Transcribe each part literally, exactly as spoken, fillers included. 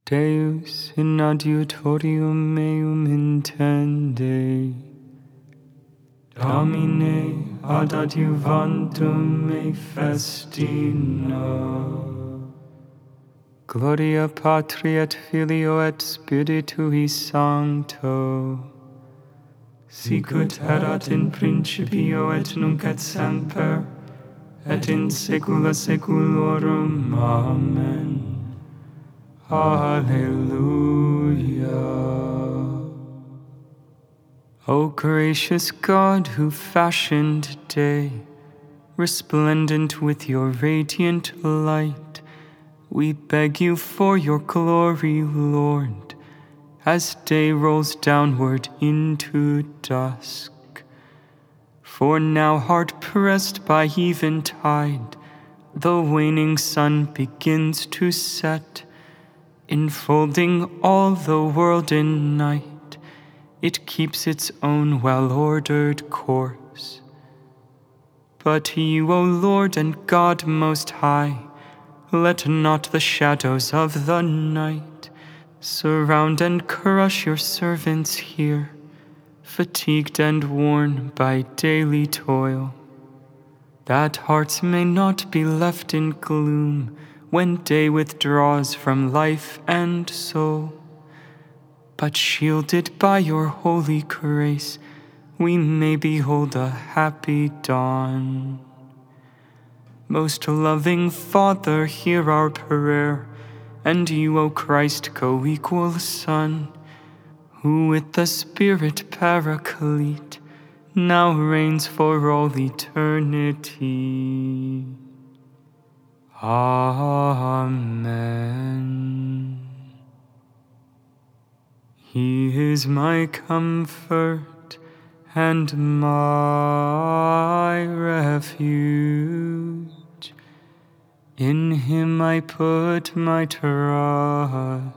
Deus in adiutorium meum intende, Domine ad adiuvantum me festina. Gloria Patri et Filio et Spiritui Sancto, sicut erat in principio et nunc et semper, et in saecula saeculorum. Amen. Alleluia. O gracious God, who fashioned day, resplendent with your radiant light, we beg you for your glory, Lord, as day rolls downward into dusk. For now, hard pressed by eventide, the waning sun begins to set, enfolding all the world in night. It keeps its own well-ordered course. But you, O Lord and God Most High, let not the shadows of the night surround and crush your servants here, fatigued and worn by daily toil, that hearts may not be left in gloom when day withdraws from life and soul, but shielded by your holy grace, we may behold a happy dawn. Most loving Father, hear our prayer, and you, O Christ, co-equal Son, who with the Spirit Paraclete now reigns for all eternity. Amen. He is my comfort and my refuge. In him I put my trust.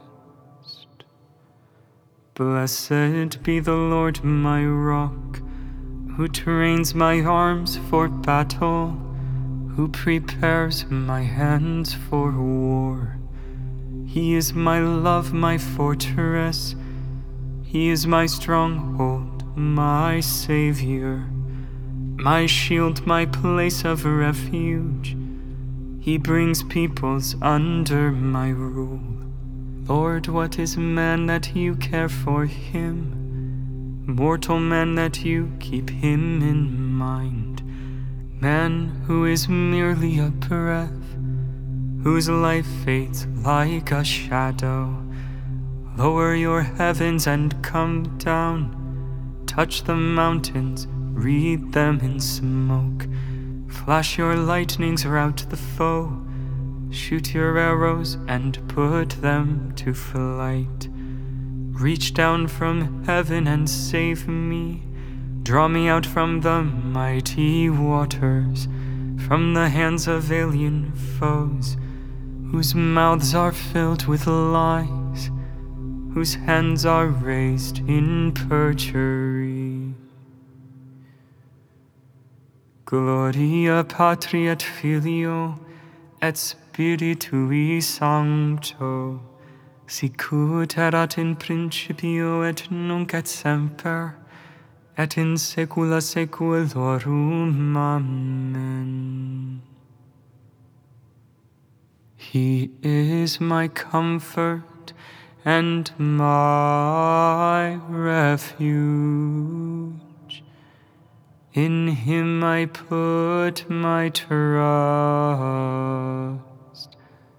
Blessed be the Lord my rock, who trains my arms for battle, who prepares my hands for war. He is my love, my fortress. He is my stronghold, my Savior, my shield, my place of refuge. He brings peoples under my rule. Lord, what is man that you care for him? Mortal man that you keep him in mind. Man who is merely a breath, whose life fades like a shadow. Lower your heavens and come down. Touch the mountains, wreathe them in smoke. Flash your lightnings, rout the foe. Shoot your arrows and put them to flight. Reach down from heaven and save me. Draw me out from the mighty waters, from the hands of alien foes, whose mouths are filled with lies, whose hands are raised in perjury. Gloria Patri et Filio et Spiritui Sancto, sicut erat in principio et nunc et semper, et in saecula saeculorum. Amen. He is my comfort and my refuge. In him I put my trust.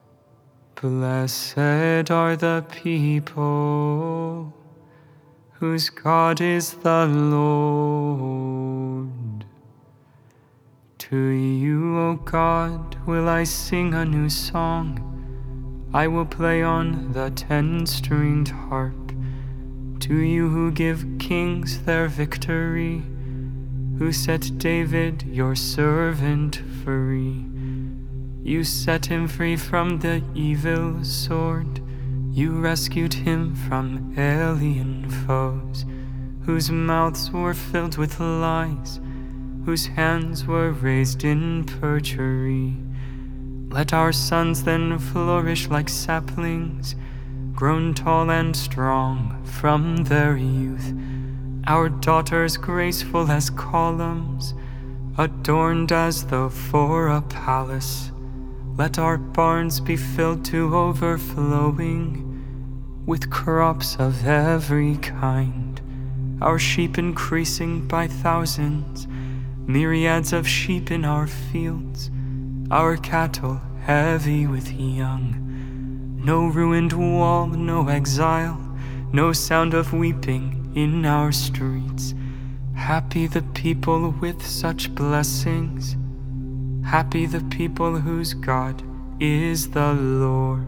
Blessed are the people whose God is the Lord. To you, O God, will I sing a new song. I will play on the ten-stringed harp. To you who give kings their victory, who set David, your servant, free. You set him free from the evil sword. You rescued him from alien foes, whose mouths were filled with lies, whose hands were raised in perjury. Let our sons then flourish like saplings, grown tall and strong from their youth. Our daughters graceful as columns, adorned as though for a palace. Let our barns be filled to overflowing with crops of every kind, our sheep increasing by thousands, myriads of sheep in our fields, our cattle heavy with young. No ruined wall, no exile, no sound of weeping in our streets. Happy the people with such blessings, happy the people whose God is the Lord.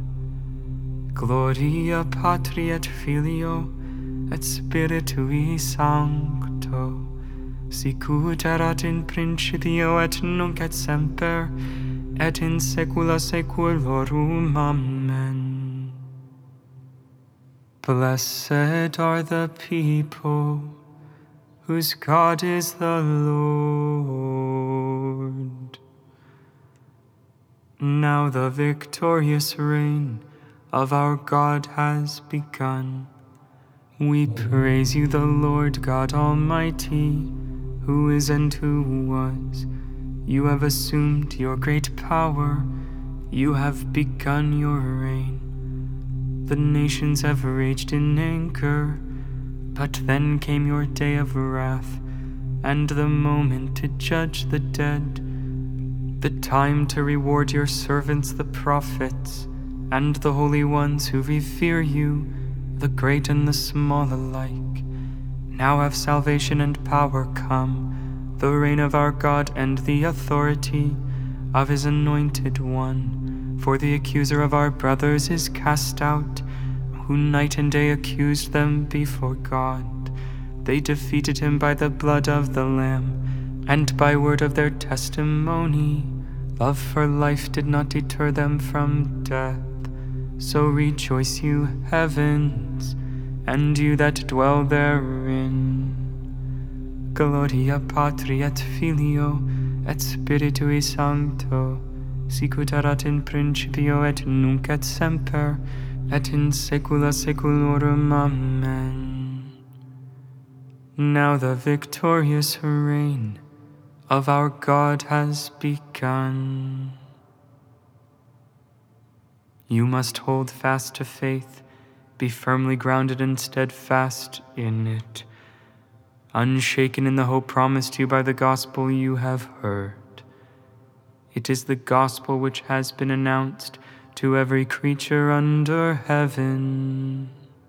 Gloria Patri et Filio et Spiritui Sancto, sicut erat in principio et nunc et semper, et in saecula saeculorum. Amen. Blessed are the people whose God is the Lord. Now the victorious reign of our God has begun. We praise you, the Lord God Almighty, who is and who was. You have assumed your great power. You have begun your reign. The nations have raged in anger, but then came your day of wrath, and the moment to judge the dead, the time to reward your servants the prophets, and the holy ones who revere you, the great and the small alike. Now have salvation and power come, the reign of our God and the authority of his anointed one. For the accuser of our brothers is cast out, who night and day accused them before God. They defeated him by the blood of the Lamb, and by word of their testimony. Love for life did not deter them from death. So rejoice, you heavens, and you that dwell therein. Gloria Patri et Filio et Spiritui Sancto, sicut erat in principio et nunc et semper, et in saecula saeculorum. Amen. Now the victorious reign of our God has begun. You must hold fast to faith, be firmly grounded and steadfast in it, unshaken in the hope promised you by the gospel you have heard. It is the gospel which has been announced to every creature under heaven.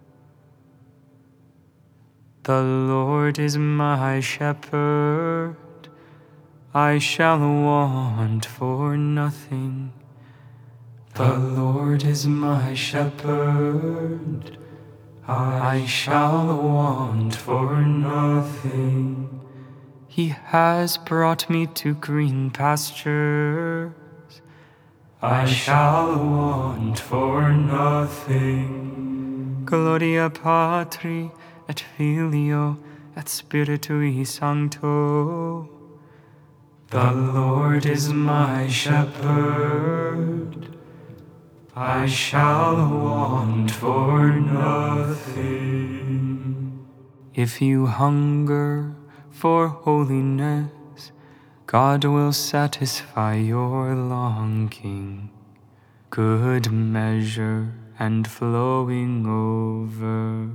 The Lord is my shepherd, I shall want for nothing. The Lord is my shepherd, I shall want for nothing. He has brought me to green pastures, I shall want for nothing. Gloria Patri et Filio et Spiritui Sancto. The Lord is my shepherd, I shall want for nothing. If you hunger for holiness, God will satisfy your longing. Good measure and flowing over.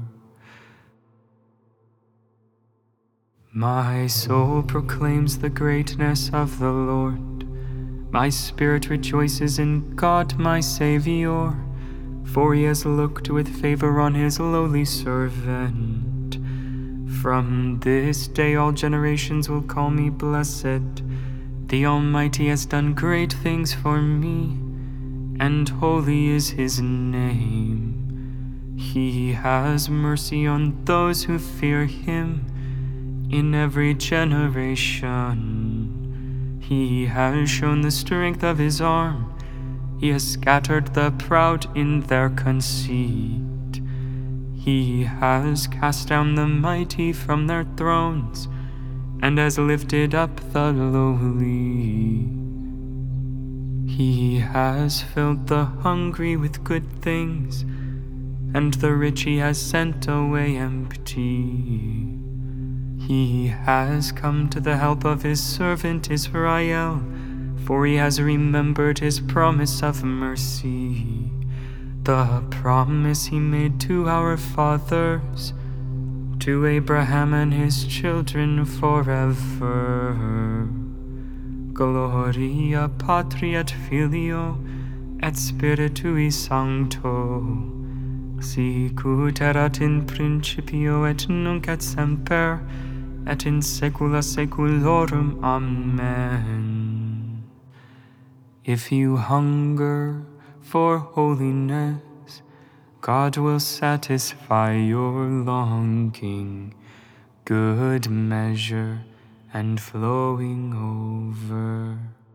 My soul proclaims the greatness of the Lord. My spirit rejoices in God my Savior, for he has looked with favor on his lowly servant. From this day all generations will call me blessed. The Almighty has done great things for me, and holy is his name. He has mercy on those who fear him in every generation. He has shown the strength of his arm. He has scattered the proud in their conceit. He has cast down the mighty from their thrones, and has lifted up the lowly. He has filled the hungry with good things, and the rich he has sent away empty. He has come to the help of his servant Israel, for he has remembered his promise of mercy, the promise he made to our fathers, to Abraham and his children forever. Gloria Patri et Filio et Spiritui Sancto, sicut erat in principio et nunc et semper, et in saecula saeculorum. Amen. If you hunger for holiness, God will satisfy your longing, good measure and flowing over.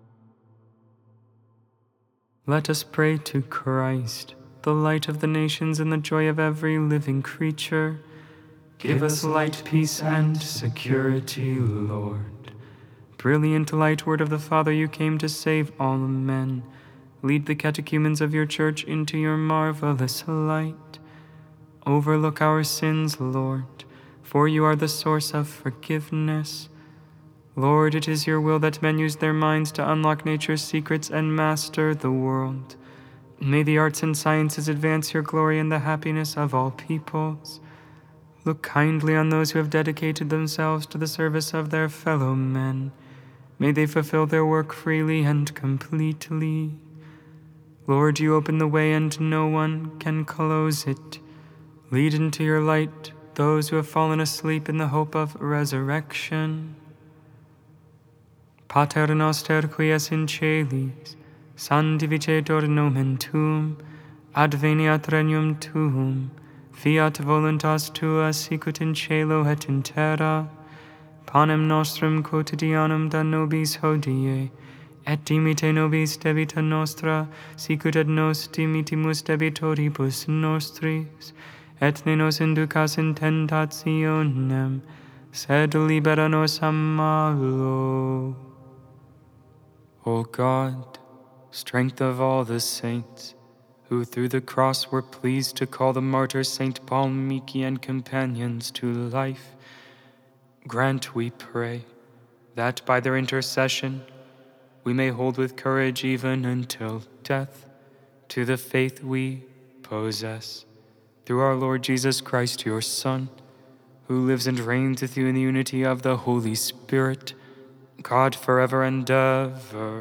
Let us pray to Christ, the light of the nations and the joy of every living creature. Give us light, peace, and security, Lord. Brilliant light, word of the Father, you came to save all men. Lead the catechumens of your church into your marvelous light. Overlook our sins, Lord, for you are the source of forgiveness. Lord, it is your will that men use their minds to unlock nature's secrets and master the world. May the arts and sciences advance your glory and the happiness of all peoples. Look kindly on those who have dedicated themselves to the service of their fellow men. May they fulfill their work freely and completely. Lord, you open the way and no one can close it. Lead into your light those who have fallen asleep in the hope of resurrection. Pater noster qui es in celis, sanctificetur nomen tuum, adveniat regnum tuum, fiat voluntas tua sicut in cielo et in terra. Panem nostrum quotidianum da nobis hodie, et dimite nobis debita nostra, sicut et nos dimitimus debitoribus nostris, et ne nos inducas in tentationem, sed libera nos a malo. O God, strength of all the saints, who through the cross were pleased to call the martyr Saint Paul Miki and companions to life, grant, we pray, that by their intercession we may hold with courage even until death to the faith we possess, through our Lord Jesus Christ, your Son, who lives and reigns with you in the unity of the Holy Spirit, God forever and ever.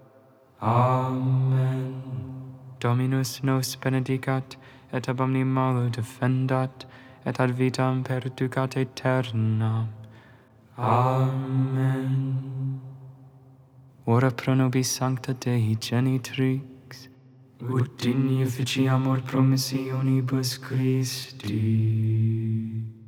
Amen. Dominus nos benedicat, et ab omni malo defendat, et ad vitam perducat aeternam. Amen. Ora pro nobis sancta Dei genitrix, ut digni officiamur promissionibus Christi.